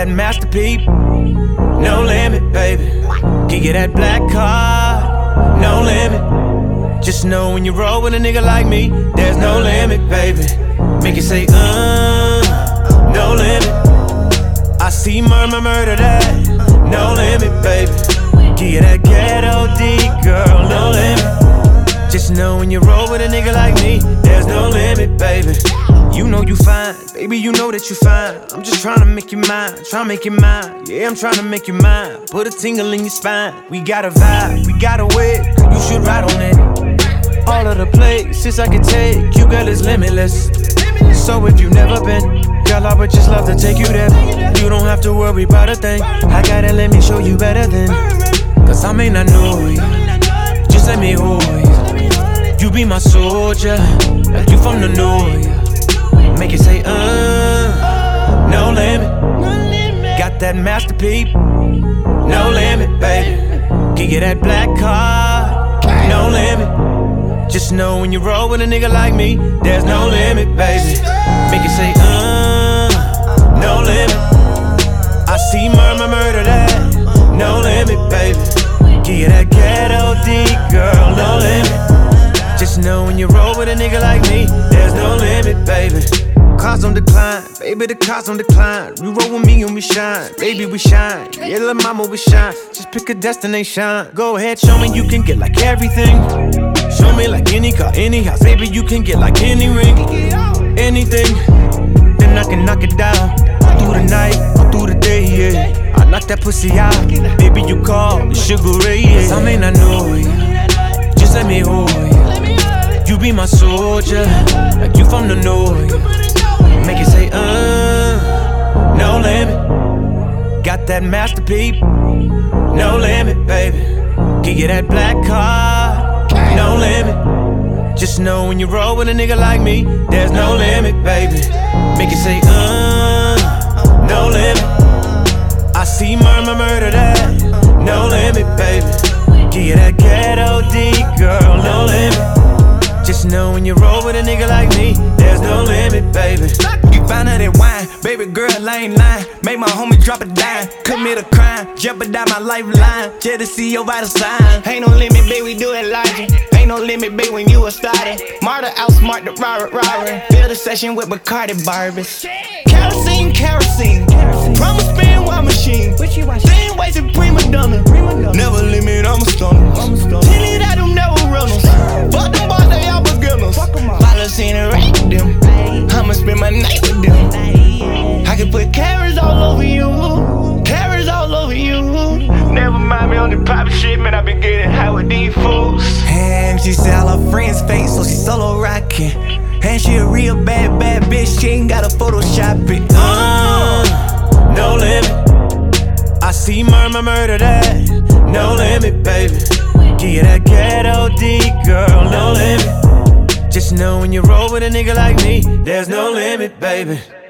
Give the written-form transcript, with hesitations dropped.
that masterpiece, no limit, baby. Give you that black card, no limit. Just know when you roll with a nigga like me, there's no limit, baby. Make you say, no limit. I see murder that, no limit, baby. Give you that ghetto D, girl, no limit. Just know when you roll with a nigga like me, there's no limit, baby. You know you fine, baby, you know that you fine. I'm just tryna make you mine, tryna make you mine. Yeah, I'm tryna make you mine. Put a tingle in your spine. We got a vibe, we got a way, you should ride on it. All of the places I can take you, girl, is limitless. So if you've never been, girl, I would just love to take you there. You don't have to worry about a thing. I gotta let me show you better than. Cause I may not know you, just let me hold you. You be my soldier, like you from the north. Make it say, no limit. Got that masterpiece, no limit, baby. Give you that black card, no limit. Just know when you roll with a nigga like me, there's no limit, baby. Make it say, no limit. I see murder that, no limit, baby. Give you that ghetto D, girl, no limit. Just know when you roll with a nigga like me, there's no limit, baby. Cars on decline, baby, the cars on decline. You roll with me and we shine, baby, we shine. Yeah, little mama, we shine. Just pick a destination. Go ahead, show me you can get like everything. Show me like any car, any house, baby, you can get like any ring, anything. Then I can knock it down, all through the night, all through the day, yeah. I knock that pussy out, baby, you call the Sugar Ray, yeah. Cause I may not know you, just let me hold you. You be my soldier, like you from the north. Make it say, no limit. Got that masterpiece, no limit, baby. Give you that black card, no limit. Just know when you roll with a nigga like me, there's no limit, baby. Make it say, no limit. I see murder that, no limit, baby. Give you that ghetto D, girl, no limit. Just know when you roll with a nigga like me, there's no limit, baby. You find out that wine, baby girl, I ain't lying. Make my homie drop a dime, commit a crime, jeopardize my lifeline, just to see your vital sign. Ain't no limit, baby, we do it logic. Ain't no limit, baby, when you a started. Marta outsmart the robber. Build a session with Bacardi Barbies. Kerosene. Promise spin while machine. Same ways in prima donna. Never limit, I'm a stunner. Tinted out them never runners. Fuck them boys, they all beginners. Follows interact with them. I'ma spend my night with them. I can put carrots all over you. Carrots all over you. Never mind me on the poppin' shit, man. I been getting high with these fools. And she said all her friends fake, so she solo rockin'. And she a real bad bitch, she ain't gotta Photoshop it. No limit. I see murder that, no limit, baby. Give you that ghetto D, girl, no limit. Just know when you roll with a nigga like me, there's no limit, baby.